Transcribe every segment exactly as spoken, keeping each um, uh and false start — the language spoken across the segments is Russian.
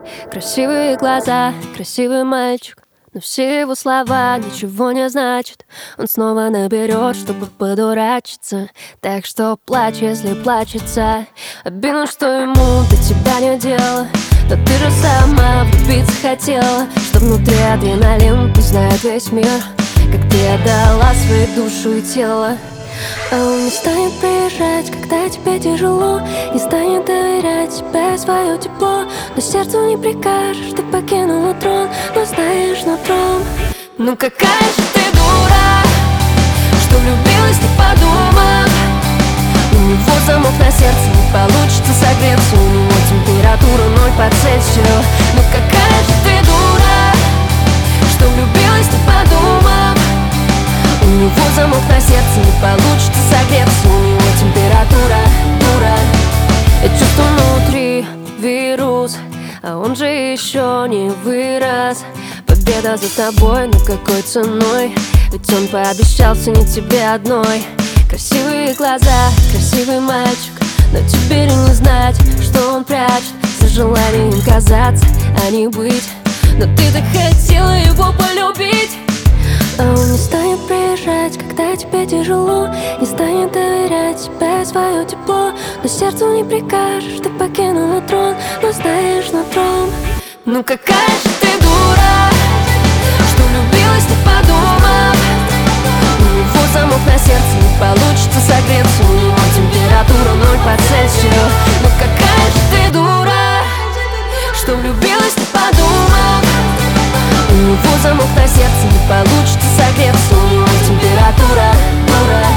красивые глаза, красивый мальчик, но все его слова ничего не значат. Он снова наберет, чтобы подурачиться, так что плачь, если плачется. Обидно, что ему до тебя не дело, но ты же сама влюбиться хотела, что внутри адреналин, пусть знает весь мир, как ты отдала свою душу и тело. А он не станет приезжать, когда тебе тяжело, не станет доверять тебе свое тепло. Но сердцу не прикажешь, ты покинула трон, но знаешь нутром. Ну какая же ты дура, что влюбилась, не подумав. У него замок на сердце, не получится согреться, у него температура ноль по Цельсию. Ну какая же ты дура, что влюбилась, не подумав. У него замок на сердце, не получится согреться, у него температура, дура. Я чувствую внутри вирус, а он же еще не вырос. Победа за тобой, но какой ценой? Ведь он пообещал ценить тебе одной. Красивые глаза, красивый мальчик, но теперь и не знать, что он прячет за желанием казаться, а не быть. Но ты так хотела его полюбить. А он не станет приезжать, когда тебе тяжело, не станет доверять тебе свое тепло. Но сердцу не прикажешь, ты покинула трон, но знаешь нутром. Ну какая же ты дура, что влюбилась, не подумав. У него замок на сердце, не получится согреться, у него температура ноль по Цельсию. Ну какая же ты дура, что влюбилась, не подумав. У него замок на сердце, не получится согреться, у него температура, дура.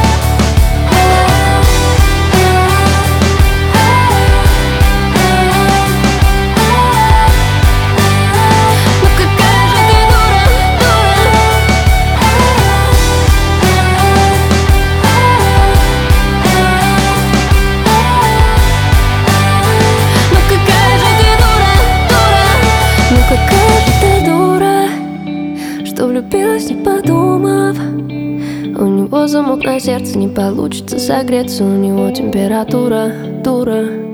Ну какая же ты дура, дура. Ну какая же ты дура, дура. Ну какая же ты дура, что влюбилась, не подумав. У него замок на сердце, не получится согреться, у него температура, дура.